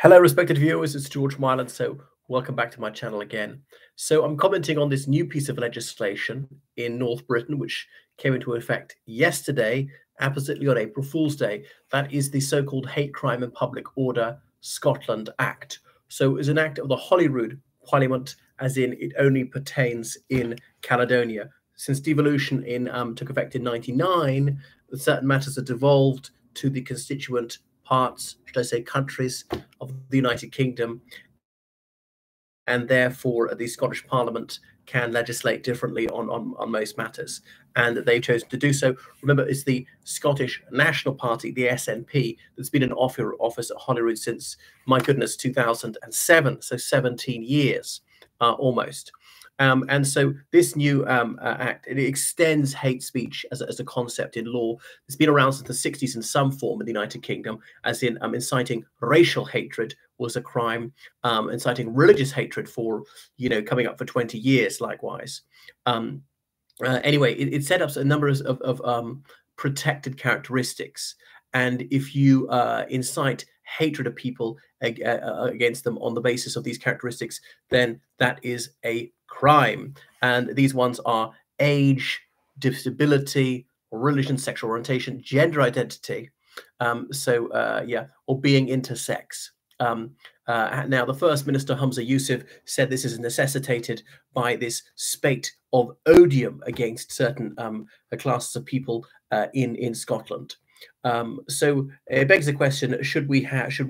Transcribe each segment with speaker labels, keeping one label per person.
Speaker 1: Hello, respected viewers. It's George Mylan. So, welcome back to my channel again. So, I'm commenting on this new piece of legislation in North Britain, which came into effect yesterday, appositely on April Fool's Day. That is the so-called Hate Crime and Public Order Scotland Act. So, it's an act of the Holyrood Parliament, as in it only pertains in Caledonia. Since devolution took effect in '99, certain matters have devolved to the constituent parts, should I say, countries of the United Kingdom, and therefore the Scottish Parliament can legislate differently on most matters. And they've chosen to do so. Remember, it's the Scottish National Party, the SNP, that's been in office at Holyrood since, my goodness, 2007, so 17 years almost. And so this new act, it extends hate speech as a concept in law. It's been around since the 60s in some form in the United Kingdom, as in inciting racial hatred was a crime, inciting religious hatred for, coming up for 20 years, likewise. Anyway, it set up a number of protected characteristics. And if you incite hatred of people against them on the basis of these characteristics, then that is a crime. And these ones are age, disability, religion, sexual orientation, gender identity, or being intersex. Now, the First Minister, Humza Yousaf, said this is necessitated by this spate of odium against certain classes of people in Scotland. So it begs the question: should we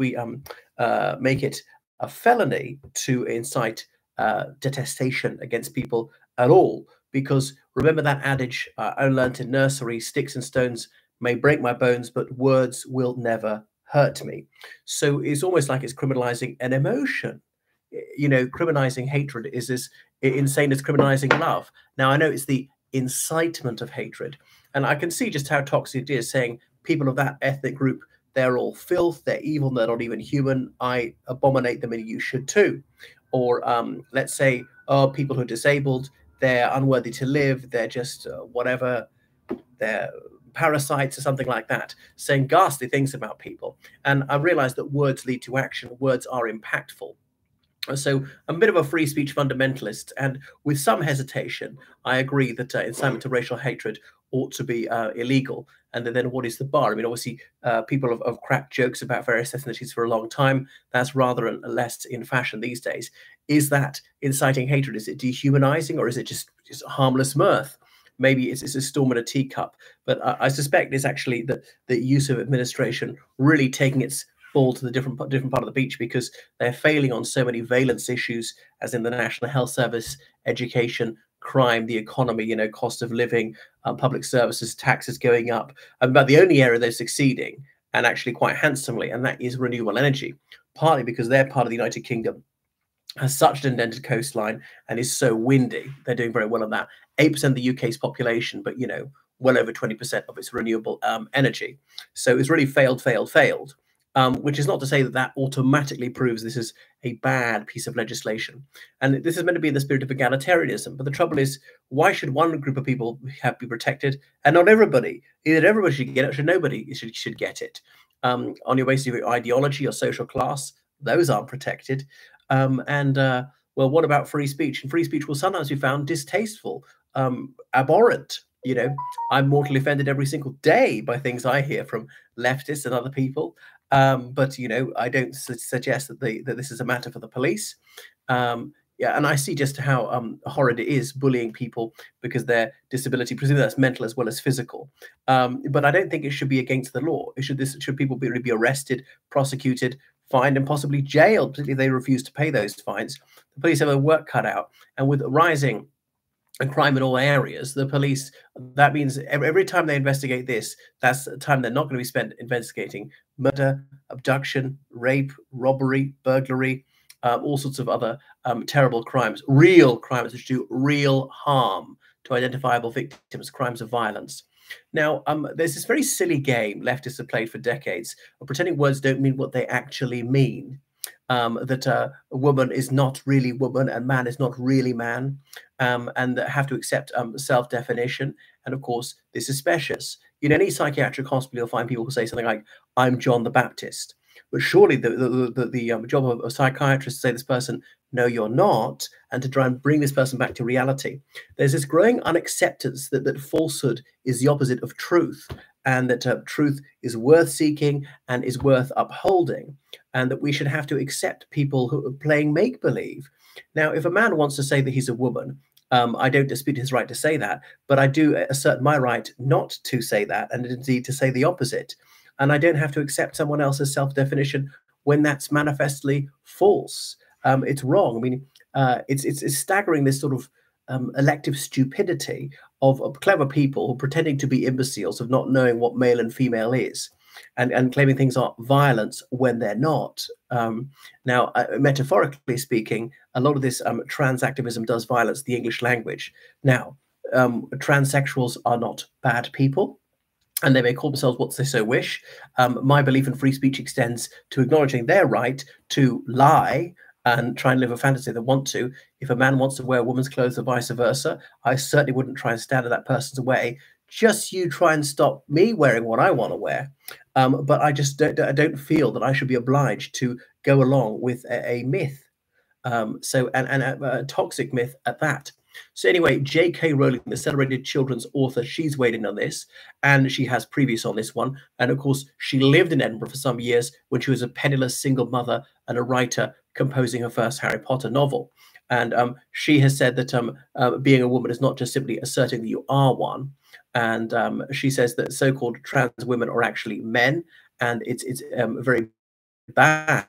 Speaker 1: make it a felony to incite detestation against people at all? Because remember that adage I learned in nursery: sticks and stones may break my bones, but words will never hurt me. So it's almost like it's criminalizing an emotion. Criminalizing hatred is as insane as criminalizing love. Now, I know it's the incitement of hatred, and I can see just how toxic it is, saying people of that ethnic group, they're all filth, they're evil, they're not even human, I abominate them, and you should too. Or let's say, people who are disabled, they're unworthy to live, they're just whatever, they're parasites or something like that, saying ghastly things about people. And I realized that words lead to action, words are impactful. So I'm a bit of a free speech fundamentalist, and with some hesitation, I agree that incitement to racial hatred ought to be illegal. And then what is the bar? I mean, obviously, people have cracked jokes about various ethnicities for a long time. That's rather less in fashion these days. Is that inciting hatred? Is it dehumanizing, or is it just harmless mirth? Maybe it's a storm in a teacup. But I suspect it's actually the Yousaf administration really taking its ball to the different part of the beach, because they're failing on so many valence issues, as in the National Health Service, education, crime, the economy, cost of living, public services, taxes going up. But the only area they're succeeding, and actually quite handsomely, and that is renewable energy, partly because they're part of the United Kingdom, has such an indented coastline and is so windy. They're doing very well on that. 8% of the UK's population, but well over 20% of its renewable energy. So it's really failed. Which is not to say that automatically proves this is a bad piece of legislation. And this is meant to be in the spirit of egalitarianism. But the trouble is, why should one group of people be protected and not everybody? Either everybody should get it, or nobody should get it. On your basis of your ideology or social class, those aren't protected. Well, what about free speech? And free speech will sometimes be found distasteful, abhorrent. I'm mortally offended every single day by things I hear from leftists and other people. But I don't suggest that this is a matter for the police. And I see just how horrid it is bullying people because their disability, presumably that's mental as well as physical. But I don't think it should be against the law. Should people be arrested, prosecuted, fined, and possibly jailed, particularly if they refuse to pay those fines. The police have their work cut out, and with rising crime in all areas, the police, that means every time they investigate this, that's time they're not going to be spent investigating murder, abduction, rape, robbery, burglary, all sorts of other terrible crimes, real crimes which do real harm to identifiable victims, crimes of violence. Now, there's this very silly game leftists have played for decades of pretending words don't mean what they actually mean. That a woman is not really woman and man is not really man, and that have to accept self-definition. And of course, this is specious. In any psychiatric hospital, you'll find people who say something like, "I'm John the Baptist." But surely the job of a psychiatrist to say to this person, no, you're not, and to try and bring this person back to reality. There's this growing unacceptance that falsehood is the opposite of truth, and that truth is worth seeking and is worth upholding, and that we should have to accept people who are playing make believe. Now, if a man wants to say that he's a woman, I don't dispute his right to say that, but I do assert my right not to say that, and indeed to say the opposite. And I don't have to accept someone else's self-definition when that's manifestly false. It's wrong. I mean, it's staggering, this sort of elective stupidity of clever people pretending to be imbeciles, of not knowing what male and female is, and claiming things are violence when they're not. Now, metaphorically speaking, a lot of this trans activism does violence the English language. Now, transsexuals are not bad people, and they may call themselves what they so wish. My belief in free speech extends to acknowledging their right to lie and try and live a fantasy they want to. If a man wants to wear a woman's clothes or vice versa, I certainly wouldn't try and stand in that person's way. Just you try and stop me wearing what I want to wear. But I just don't feel that I should be obliged to go along with a myth. And a toxic myth at that. So anyway, J.K. Rowling, the celebrated children's author, she's weighed in on this, and she has previous on this one. And of course, she lived in Edinburgh for some years when she was a penniless single mother and a writer composing her first Harry Potter novel. And she has said that being a woman is not just simply asserting that you are one. And she says that so-called trans women are actually men, and it's very bad.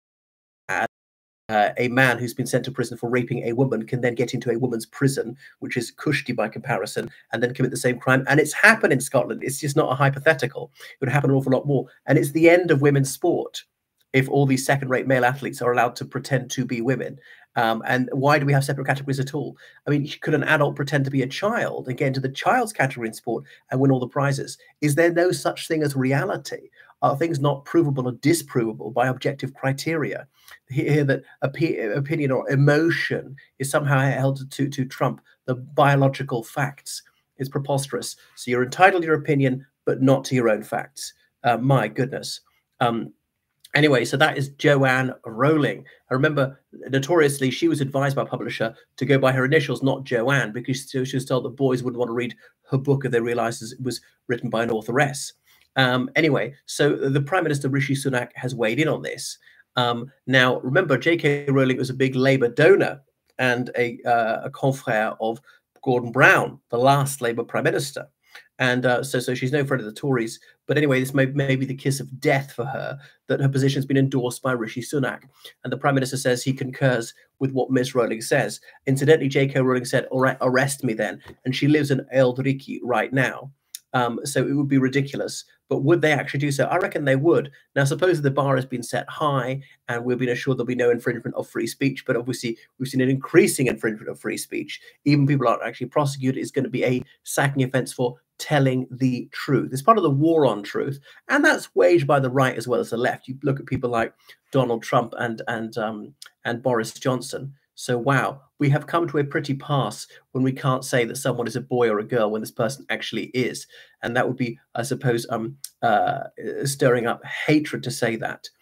Speaker 1: A man who's been sent to prison for raping a woman can then get into a woman's prison, which is cushy by comparison, and then commit the same crime. And it's happened in Scotland. It's just not a hypothetical. It would happen an awful lot more. And it's the end of women's sport if all these second-rate male athletes are allowed to pretend to be women. And why do we have separate categories at all? I mean, could an adult pretend to be a child and get into the child's category in sport and win all the prizes? Is there no such thing as reality? Are things not provable or disprovable by objective criteria? Here that opinion or emotion is somehow held to trump the biological facts. It's preposterous. So you're entitled to your opinion, but not to your own facts. My goodness. Anyway, so that is Joanne Rowling. I remember, notoriously, she was advised by a publisher to go by her initials, not Joanne, because she was told that boys wouldn't want to read her book if they realized it was written by an authoress. Anyway, so the Prime Minister, Rishi Sunak, has weighed in on this. Now, remember, J.K. Rowling was a big Labour donor and a confrère of Gordon Brown, the last Labour Prime Minister. And so she's no friend of the Tories. But anyway, this may be the kiss of death for her, that her position has been endorsed by Rishi Sunak. And the Prime Minister says he concurs with what Ms. Rowling says. Incidentally, J.K. Rowling said, all right, arrest me then. And she lives in Eald Riki right now. So it would be ridiculous. But would they actually do so? I reckon they would. Now, suppose the bar has been set high and we've been assured there'll be no infringement of free speech, but obviously we've seen an increasing infringement of free speech. Even people aren't actually prosecuted. It's going to be a sacking offence for telling the truth. It's part of the war on truth, and that's waged by the right as well as the left. You look at people like Donald Trump and Boris Johnson. So, wow, we have come to a pretty pass when we can't say that someone is a boy or a girl when this person actually is. And that would be, I suppose, stirring up hatred to say that.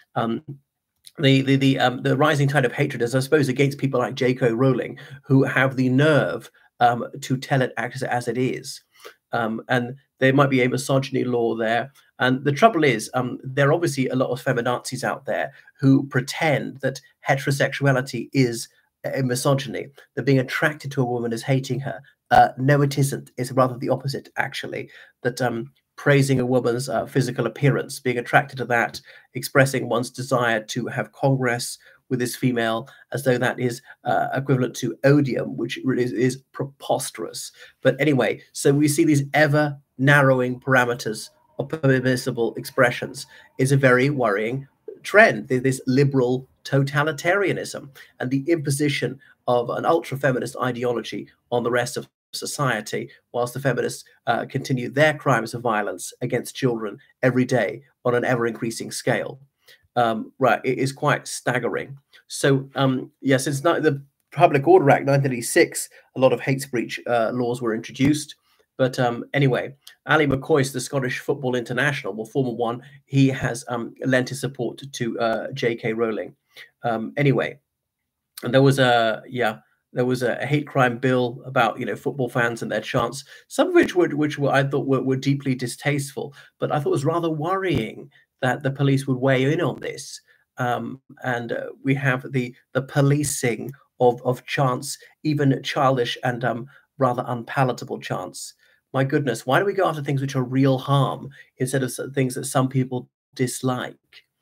Speaker 1: The rising tide of hatred is, I suppose, against people like J.K. Rowling, who have the nerve to tell it as it is. And there might be a misogyny law there. And the trouble is, there are obviously a lot of feminazis out there who pretend that heterosexuality is a misogyny, that being attracted to a woman is hating her. No, it isn't. It's rather the opposite, actually, that praising a woman's physical appearance, being attracted to that, expressing one's desire to have congress with this female, as though that is equivalent to odium, which really is preposterous. But anyway, so we see these ever narrowing parameters of permissible expressions is a very worrying trend, this liberal totalitarianism and the imposition of an ultra-feminist ideology on the rest of society, whilst the feminists continue their crimes of violence against children every day on an ever-increasing scale. Right, it is quite staggering. So, yeah, since the Public Order Act 1986, a lot of hate speech laws were introduced. But anyway, Ali McCoist, the Scottish Football International, well, former one, he has lent his support to J.K. Rowling. Anyway, and there was a hate crime bill about football fans and their chants, some of which I thought were deeply distasteful, but I thought it was rather worrying that the police would weigh in on this. And we have the policing of chants, even childish and rather unpalatable chants. My goodness, why do we go after things which are real harm instead of things that some people dislike?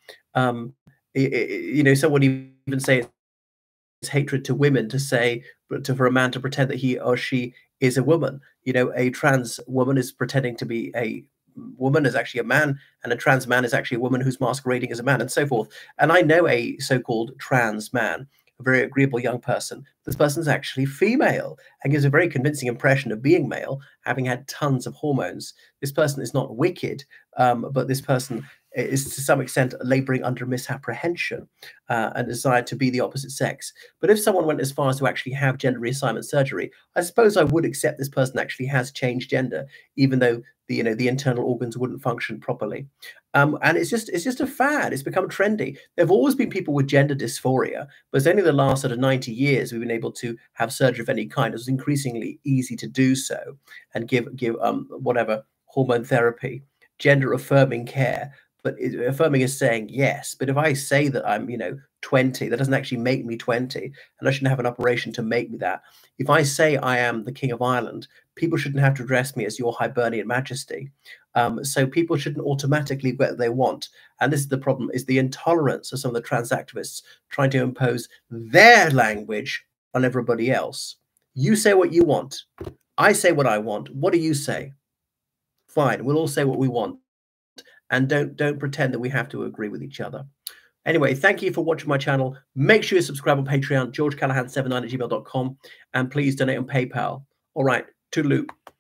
Speaker 1: Someone even say it's hatred to women to say for a man to pretend that he or she is a woman. A trans woman is pretending to be a woman, is actually a man, and a trans man is actually a woman who's masquerading as a man, and so forth. And I know a so-called trans man, a very agreeable young person. This person's actually female and gives a very convincing impression of being male, having had tons of hormones. This person is not wicked, but this person is to some extent laboring under misapprehension and desire to be the opposite sex. But if someone went as far as to actually have gender reassignment surgery, I suppose I would accept this person actually has changed gender, even though the internal organs wouldn't function properly. And it's just a fad. It's become trendy. There have always been people with gender dysphoria, but it's only the last sort of 90 years we've been able to have surgery of any kind. It's increasingly easy to do so and give whatever hormone therapy, gender affirming care. But affirming is saying yes. But if I say that I'm 20, that doesn't actually make me 20, and I shouldn't have an operation to make me that. If I say I am the King of Ireland, people shouldn't have to address me as your Hibernian Majesty. So people shouldn't automatically get what they want. And this is the problem, is the intolerance of some of the trans activists trying to impose their language on everybody else. You say what you want. I say what I want. What do you say? Fine, we'll all say what we want. And don't pretend that we have to agree with each other. Anyway, thank you for watching my channel. Make sure you subscribe on Patreon, georgecallahan79@gmail.com, and please donate on PayPal. All right, toodaloo.